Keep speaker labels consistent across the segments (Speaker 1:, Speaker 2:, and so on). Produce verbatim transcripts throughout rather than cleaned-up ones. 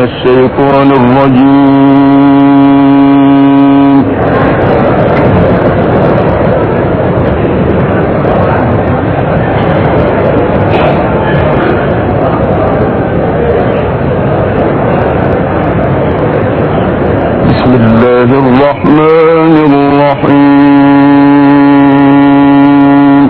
Speaker 1: الشيطان الرجيم. بسم الله الرحمن الرحيم.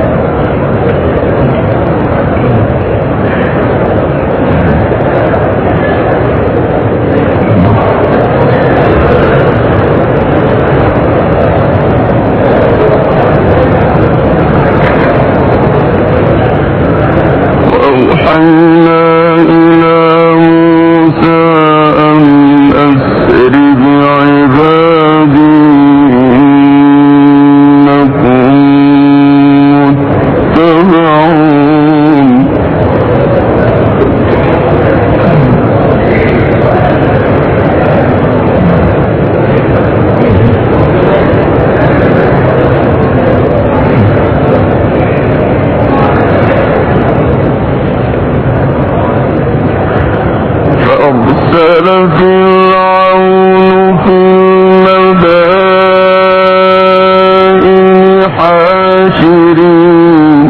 Speaker 1: وأوحينا إلى موسى أن أسر بعبادي إنكم متبعون. فأرسل فرعون في المدائن حاشرين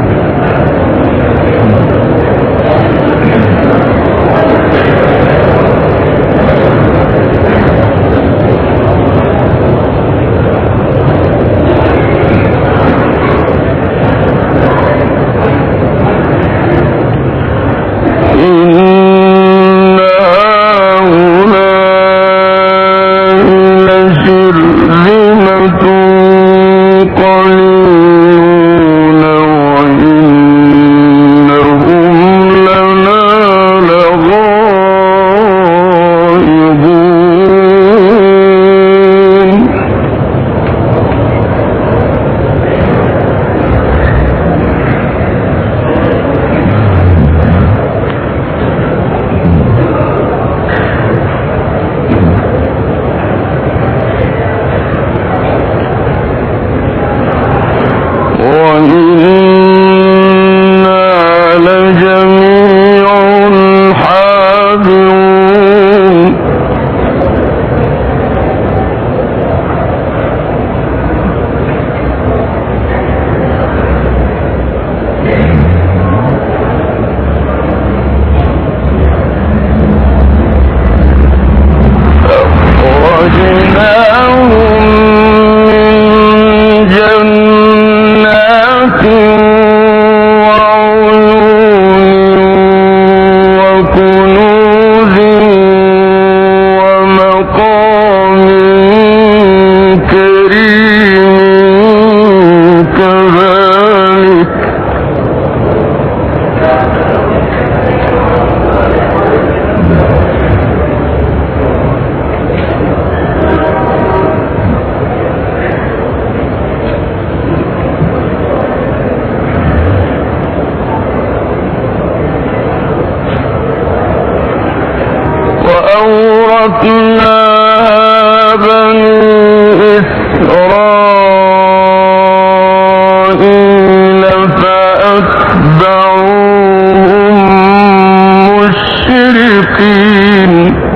Speaker 1: وأورثنا بني إسرائيل فأتبعوهم مشرقين.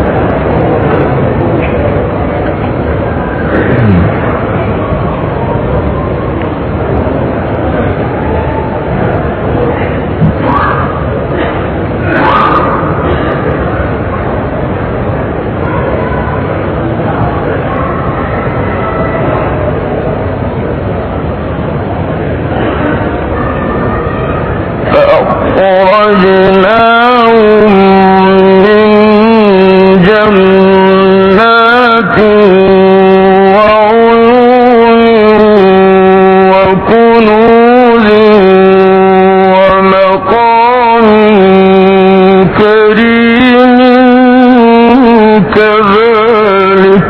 Speaker 1: فأخرجناهم من جنات وعيون وكنوز ومقام كريم كذلك.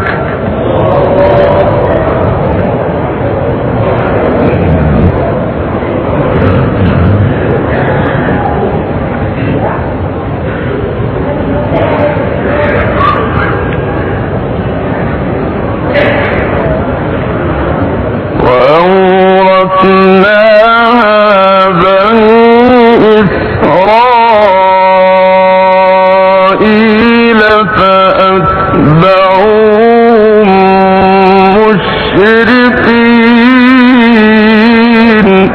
Speaker 1: وأورثناها بني إسرائيل فأتبعوهم مشرقين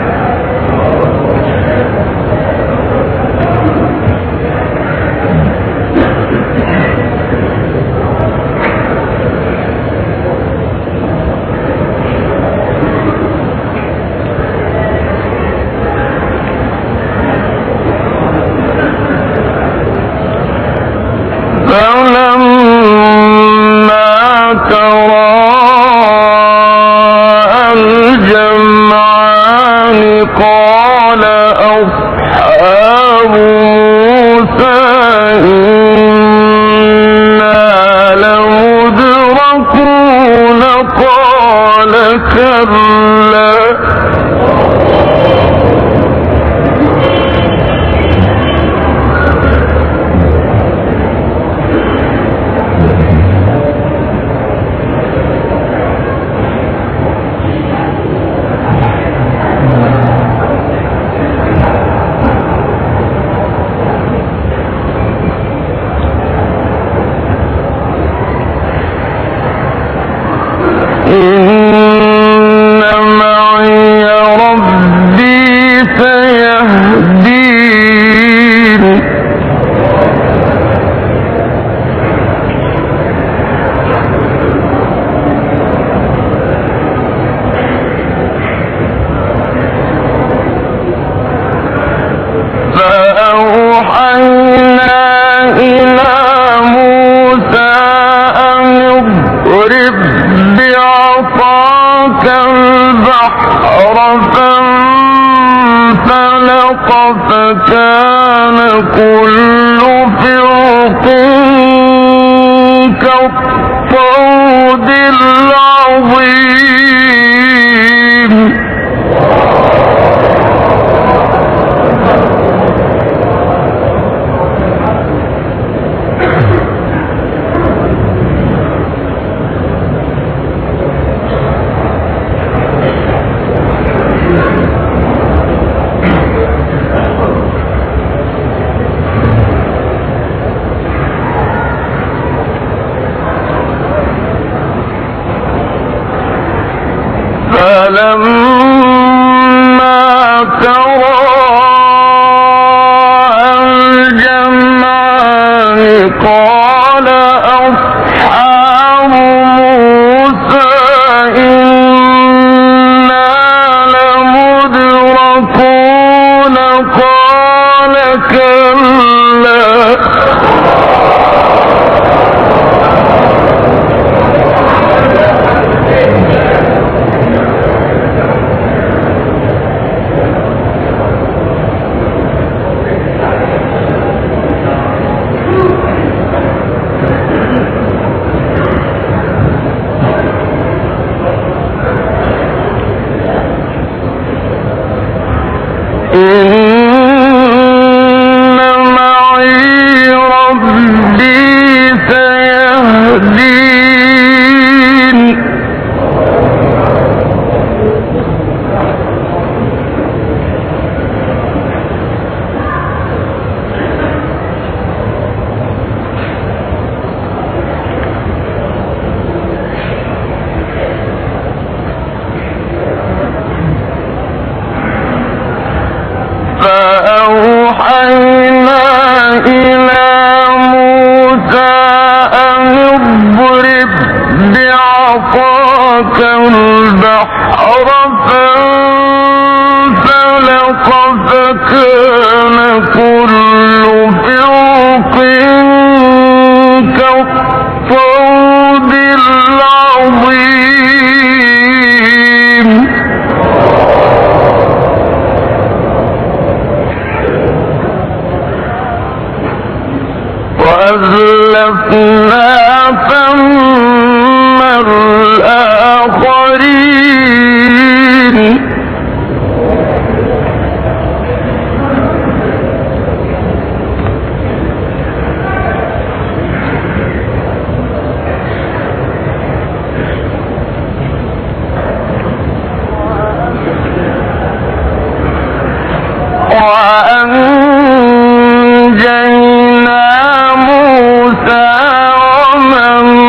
Speaker 1: فكان كل فرق كالطود العظيم فلما تراءى الجمعان قال أصحاب موسى إنا لمدركون قال كلا فأوحينا إلى موسى أن اضرب بعصاك البحر فانفلق فكان كل فرق كالطود العظيم وأزلفنا ثم الآخرين وأنجينا موسى ومن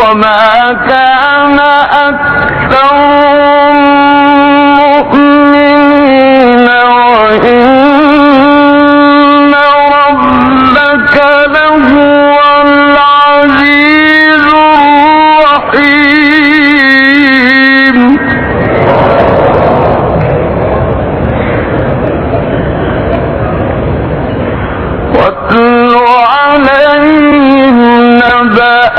Speaker 1: وما كان أكثرهم مؤمنين وإن ربك لهو العزيز الرحيم. واتل عليهم نبأ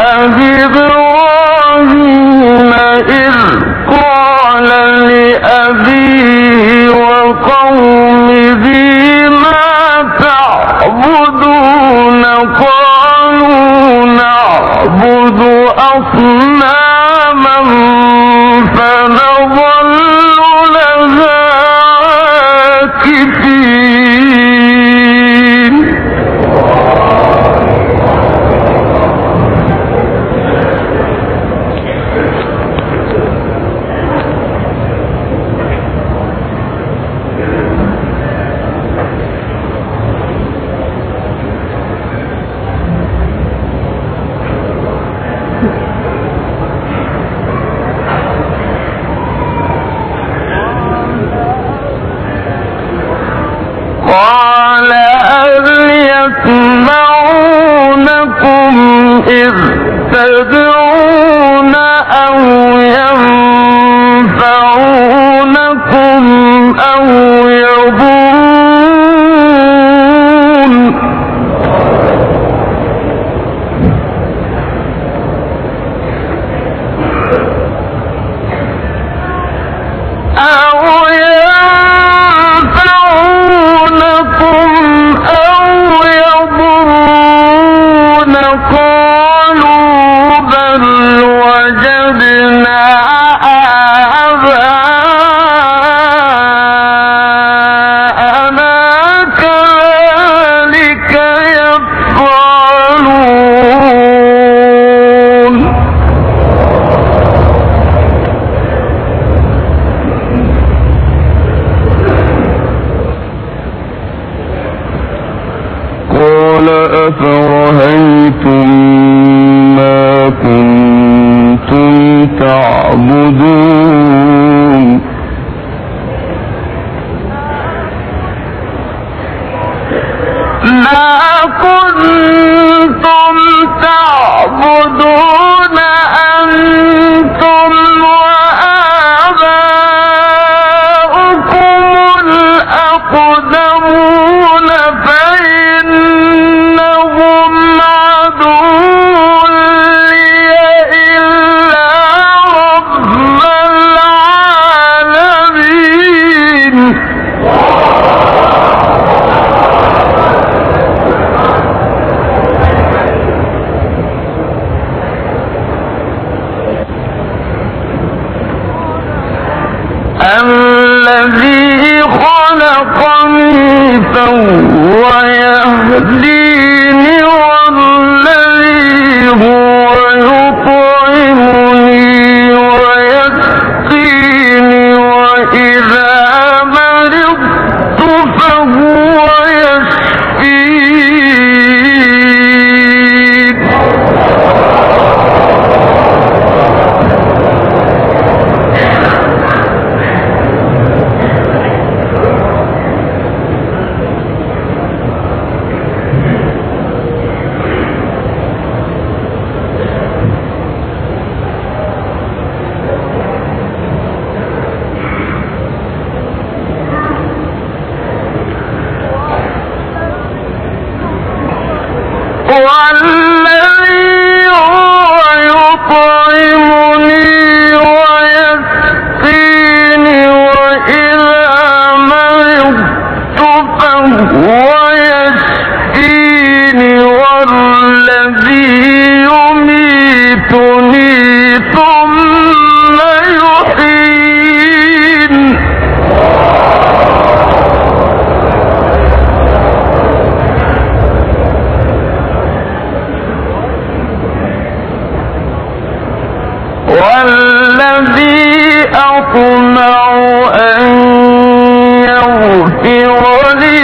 Speaker 1: إبراهيم إذ قال لأبيه وقومه ما تعبدون قالوا نعبد أصناما فنظل لها عاكفين. قال هل يسمعونكم إذ تدعون أو ينفعونكم أو يضرون أو ينفعونكم أو يضرون قالوا بل وجدنا آباءنا كذلك يفعلون. قال أفرهيتم ما كنتم تعبدون ما كنتم تعبدون أنتم وآباؤكم الأقدمون فإنهم عدو لي إلا رب العالمين. الذي خلقني فهو يهديني والذي هو يطعمني ويسقيني وإذا مرضت فهو يشفين. والذي هو يطعمني ويسقيني وإذا مرضت فهو يشفيني والذي يميتني ثم يحيين. والذي أطمع أن يغفر لي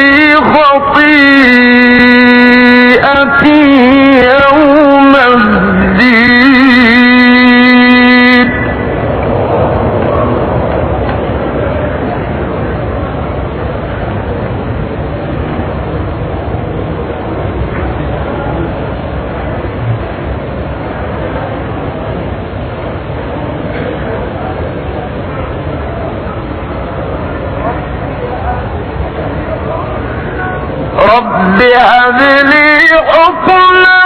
Speaker 1: خطيئتي يوم الدين. رب هب لي حكما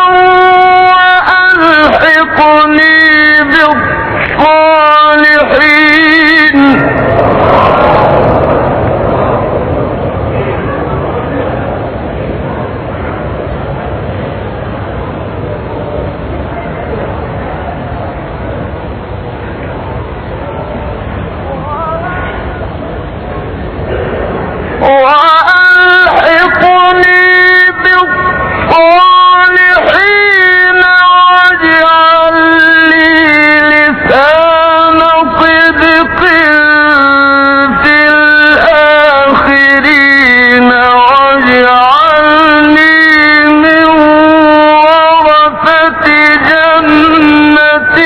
Speaker 1: وألحقني بالصالحين وألحقني بالصالحين واجعل لي لسان صدق في الآخرين واجعلني من ورثة جنة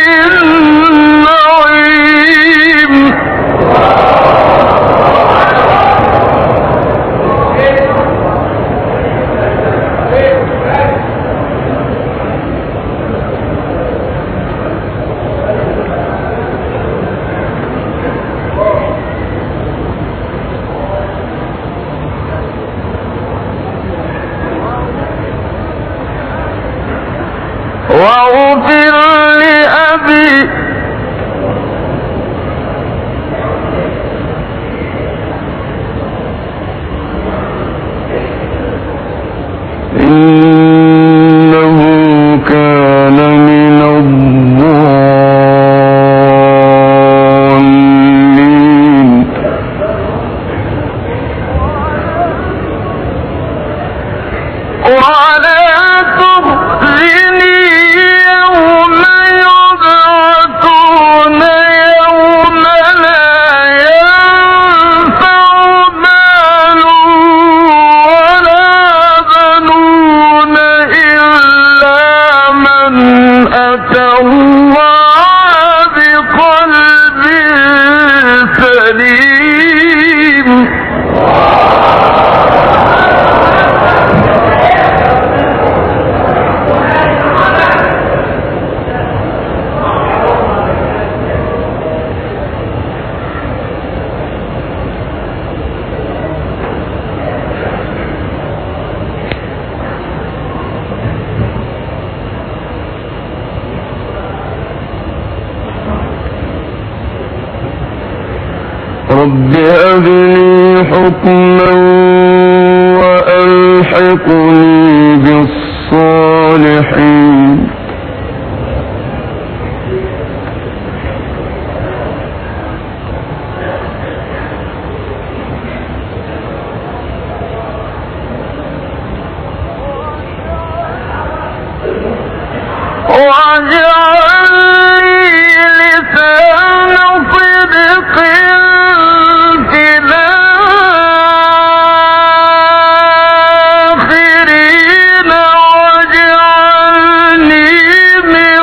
Speaker 1: النعيم واغفر لأبي إنه كان من الضالين ولا تخزني يوم يبعثون يوم لا ينفع مال ولا بنون إلا من أتى الله بقلب سليم رب هب لي حكما وألحقني بالصالحين واجعل لي لسان صدق في الآخرين واجعلني من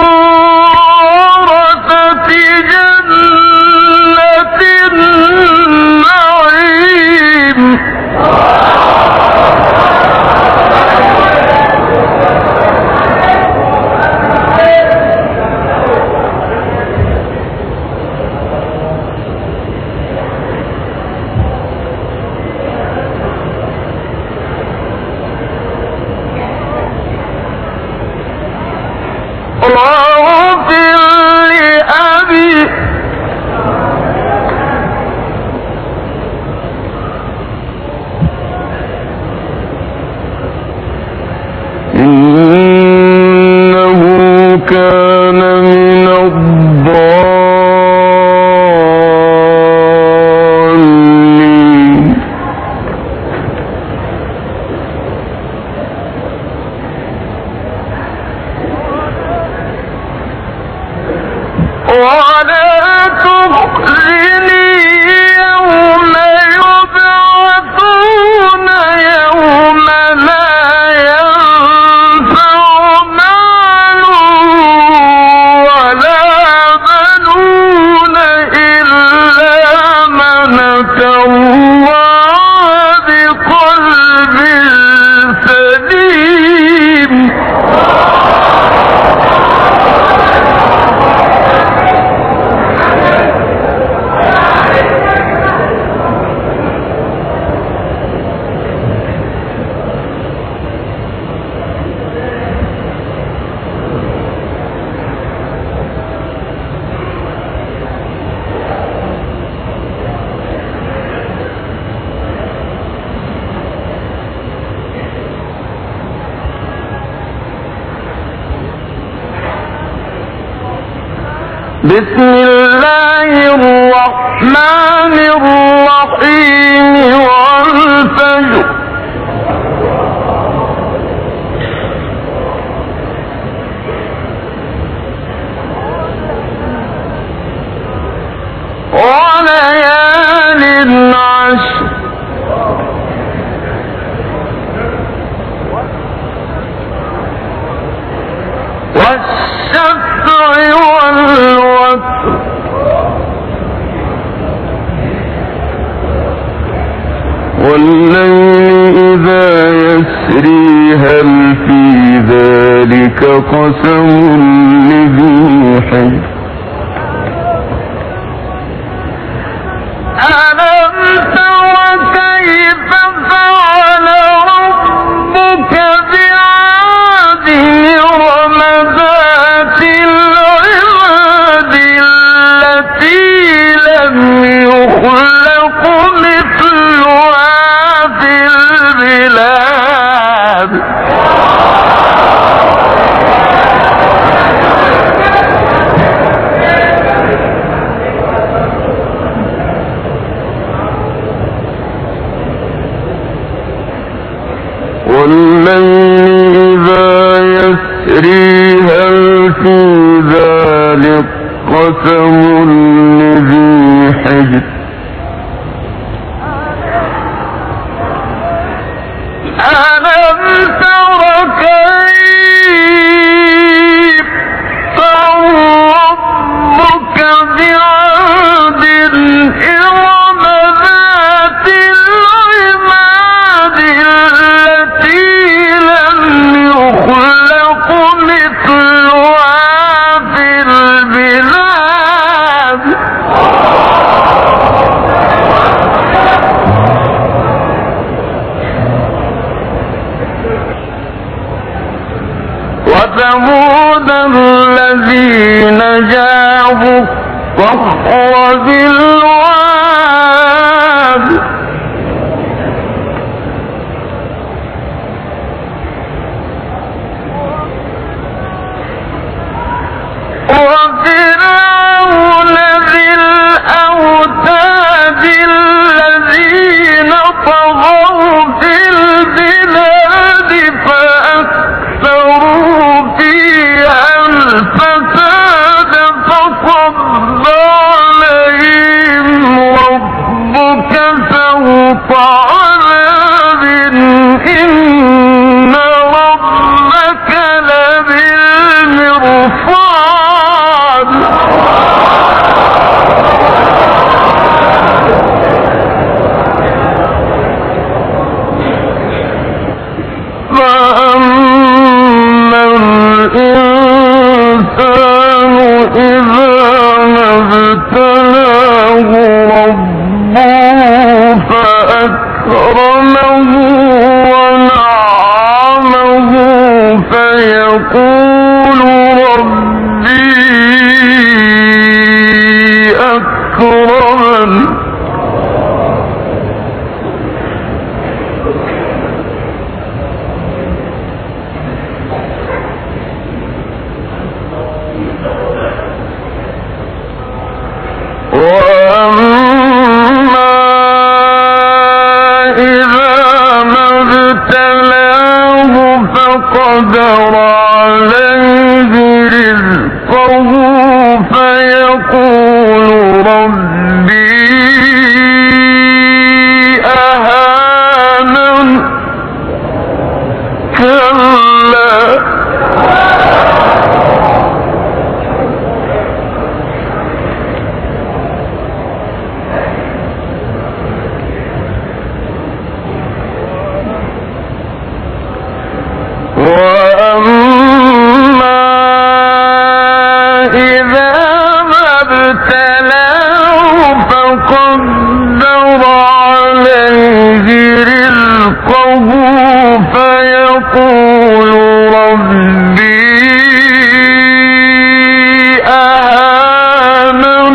Speaker 1: ورثة جنة النعيم واغفر لأبي إنه كان من الضالين ولا تخزني يوم يبعثون يوم لا ينفع مال بسم الله الرحمن الرحيم والفجر وليال عشر والشفع والوتر والليل إذا يسري هل في ذلك قسم لذي حجر ألم تر كيف فعل ربك بعاد إرم ذات العماد التي لم يخلق مثلها في البلاد والليل إذا يسري هل في ذلك قسم لذي حجر ألم تر كيف فعل ربك بعاد إرم ذات العماد التي لم يخلق مثلها في البلاد وثمود الذين جابوا الصخر بالواد وفرعون ذي الأوتاد الذين طغوا في البلاد فأكثروا فيها الفساد فصب عليهم ربك سوط عذاب إن ربك لبالمرصاد فأما الإنسان إذا ما ابتلاه ربه فأكرمه ونعمه فيقول ربي أكرمن وأما إذا ما ابتلاه فقدر عليه رزقه فيقول ربي أهانن كلا وأما إذا ما ابتلاه فقدر عليه رزقه فيقول ربي أهانن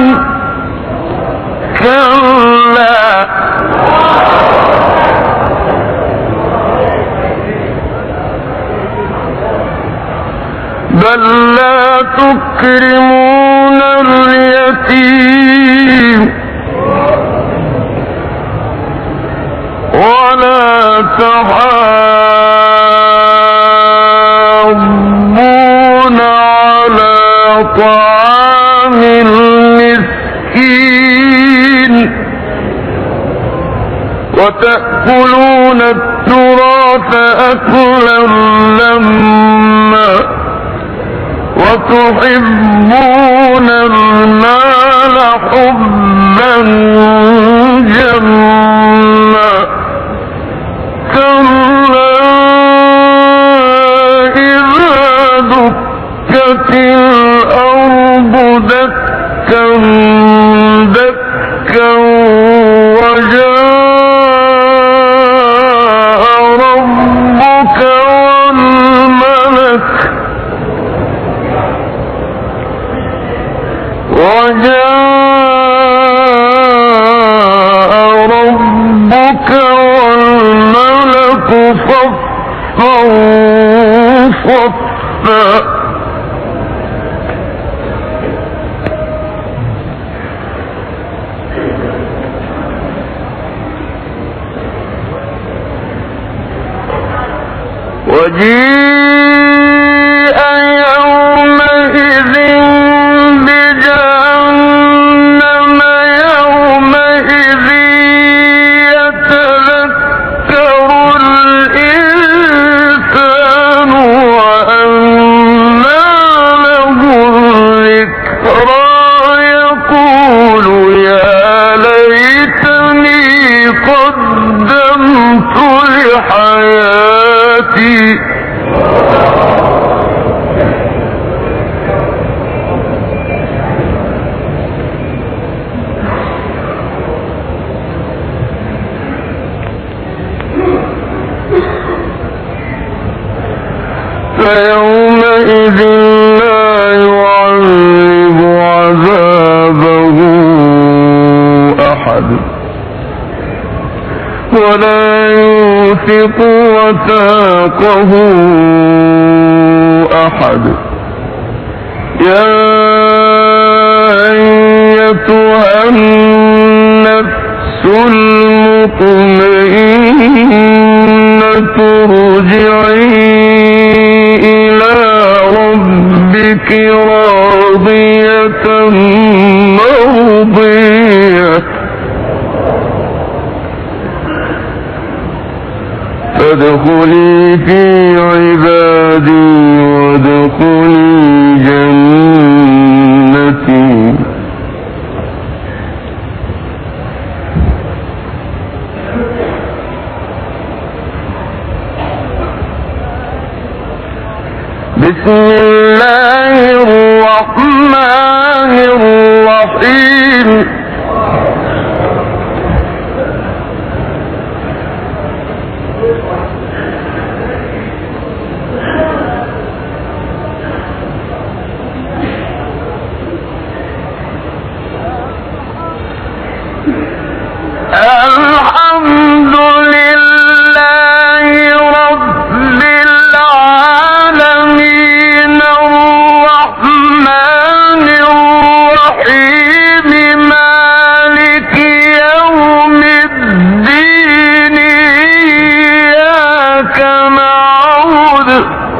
Speaker 1: كلا بل لا تكرمون اليتيم ولا تحاضون على طعام المسكين وتأكلون التراث أكلا لما وتحبون المال حبا جما كلا إذا دكت الأرض دكا دكا وجاء ربك والملك وجاء ربك والملك صفا صفا وجيء يومئذ بجهنم يومئذ يتذكر الإنسان وأنى له الذكرى يقول يا ليتني قدمت لحياتي فيومئذ لا يعذب عذابه أحد ولا يوثق وثاقه أحد يا أيتها النفس المطمئنة ارجعي إلى ربك راضية مرضية فادخلي في عبادي وادخلي جنتي بسم الله الرحمن الرحيم الحمد لله رب العالمين الرحمن الرحيم مالك يوم الدين إياك نعبد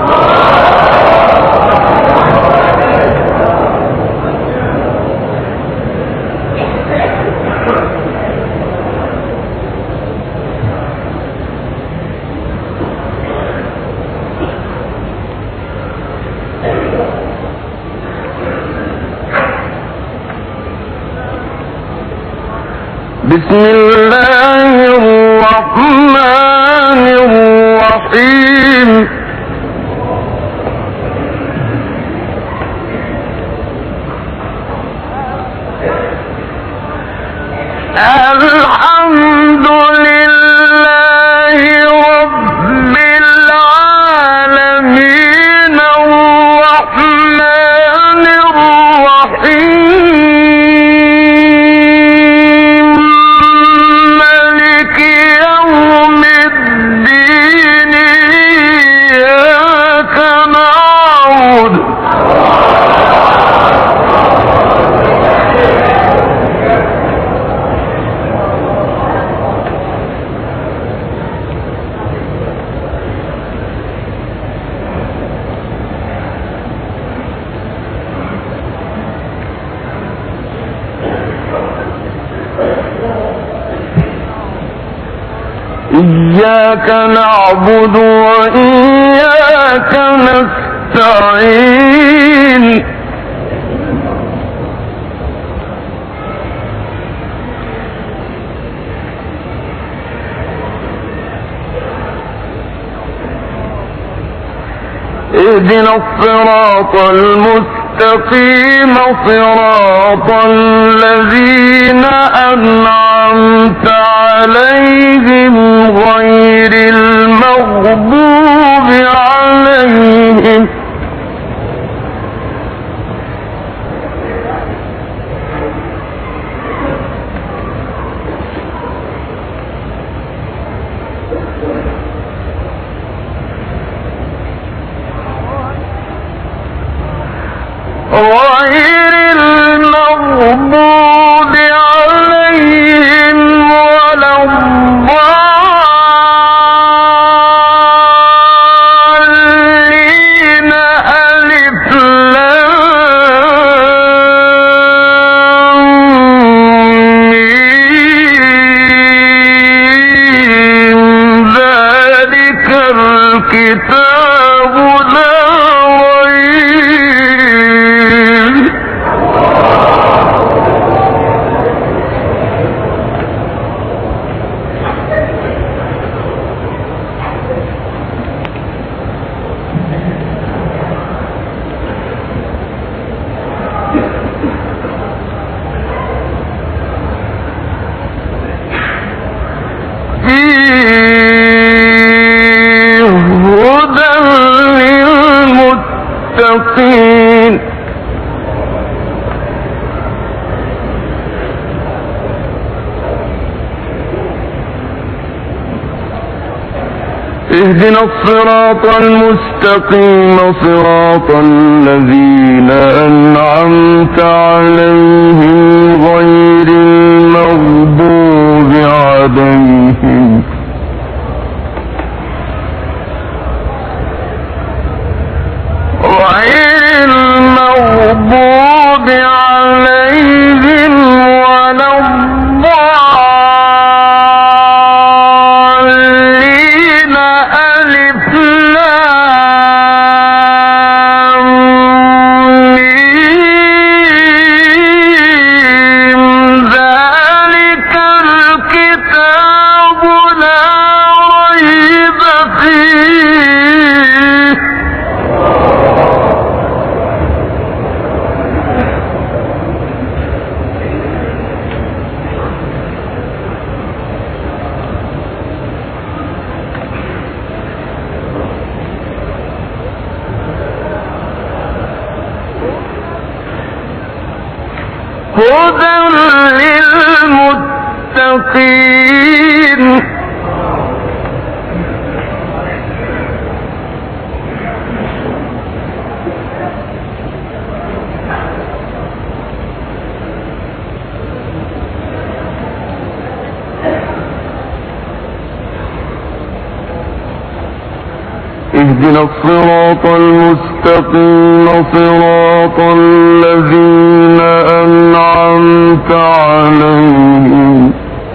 Speaker 1: بسم الله الرحمن الرحيم الحمد لله رب العالمين الرحمن الرحيم إياك نعبد وإياك نستعين اهدنا الصراط المستقيم صراط الذين أنعمت عليهم غير المغضوب عليهم غير المغضوب عليهم ولا الضالين ألف لام ميم ذلك الكتاب لا اهدنا الصراط المستقيم صراط الذين أنعمت عليهم غير المغضوب عليهم غير المغضوب عليهم ولا الضالين ألف لام ميم ذلك الكتاب لا ريب فيه هدى للمتقين اهدنا الصراط المستقيم صراط الذين أنعمت عليهم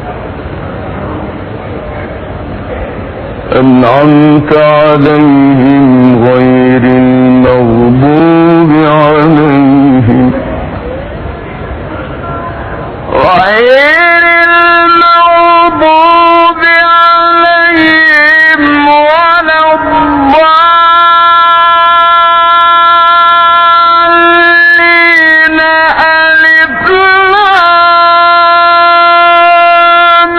Speaker 1: أنعمت عليهم غير المغضوب عليهم غير المغضوب عليهم ولا الضالين ألف لام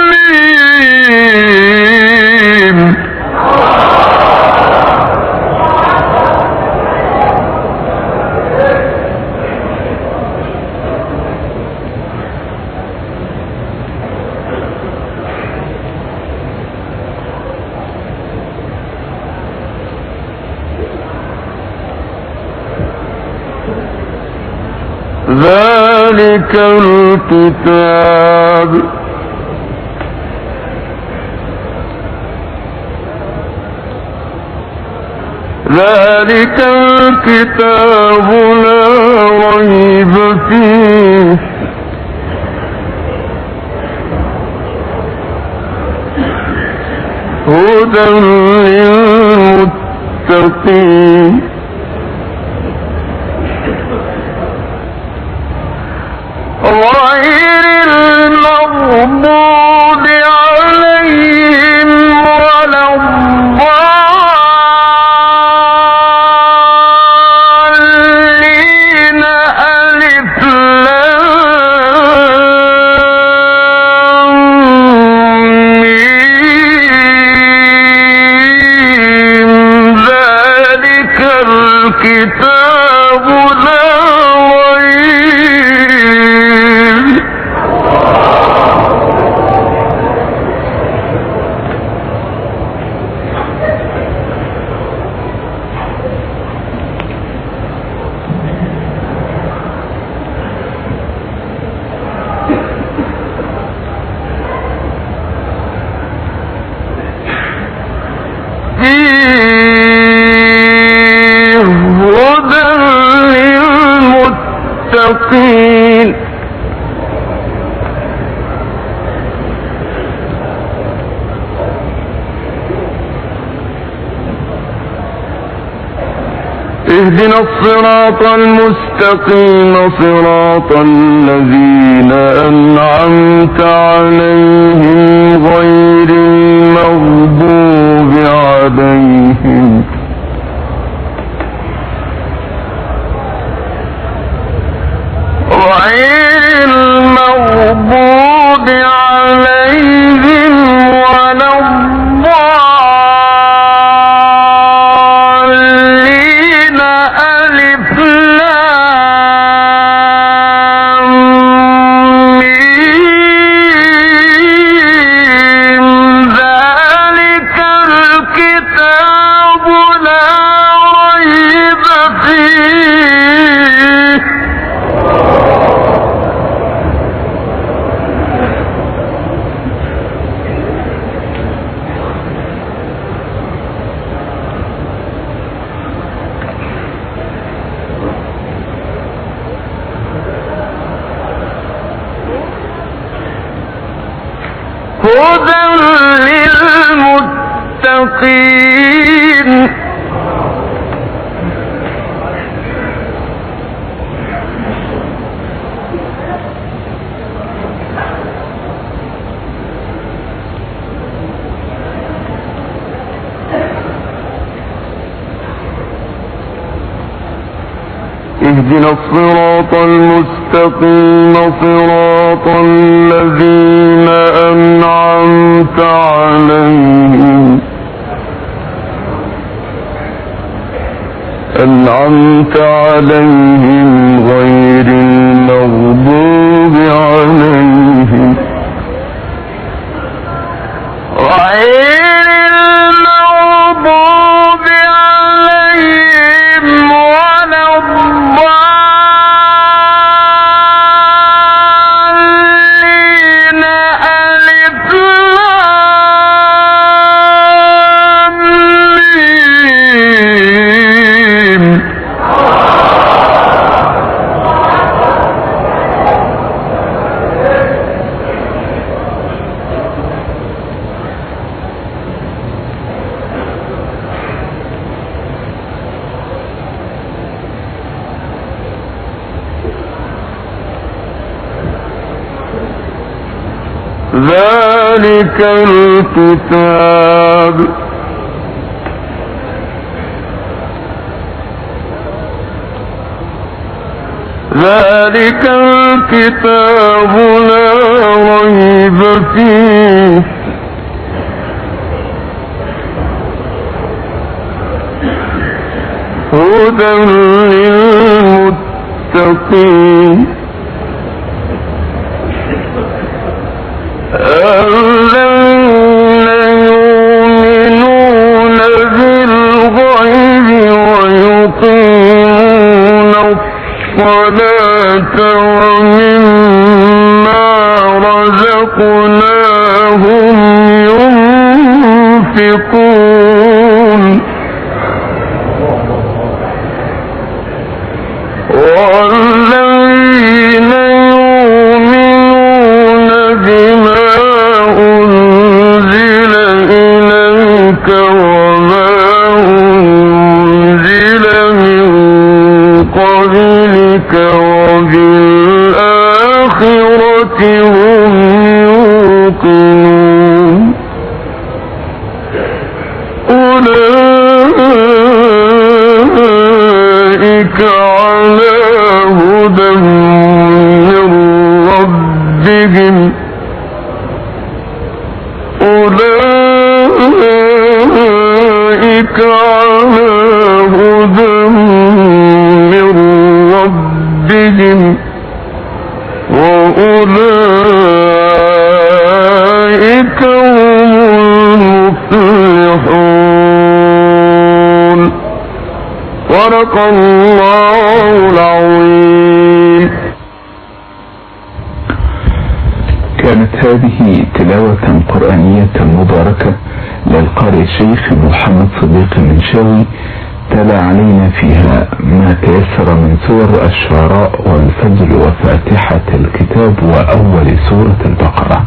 Speaker 1: ميم ذلك الكتاب ذلك الكتاب لا ريب فيه هدى للمتقين غير المغضوب عليهم ولا الضالين ألف لام ميم ذلك الكتاب لا اهدنا الصراط المستقيم صراط الذين أنعمت عليهم غير المغضوب عليهم غير المغضوب عليهم ولا الضالين ألف لام ميم ذلك الكتاب لا ريب فيه هدى للمتقين اهدنا الصراط المستقيم صراط الذين أنعمت عليهم أنعمت عليهم غير المغضوب عليهم غير المغضوب عليهم ولا الضالين ألف لام ميم ذلك الكتاب ذلك الكتاب لا ريب فيه هدى للمتقين الذين يؤمنون بالغيب ويقيمون الصلاة ومما رزقناهم ينفقون والذين يؤمنون بما أنزل إليك على هدى من ربهم أولئك على هدى من ربهم وأولئك هم المفلحون. صدق الله العظيم.
Speaker 2: كانت هذه تلاوة قرآنية مباركة للقارئ الشيخ محمد صديق المنشاوي، تلا علينا فيها ما تيسر من سور الشعراء والفجر وفاتحة الكتاب وأول سورة البقرة.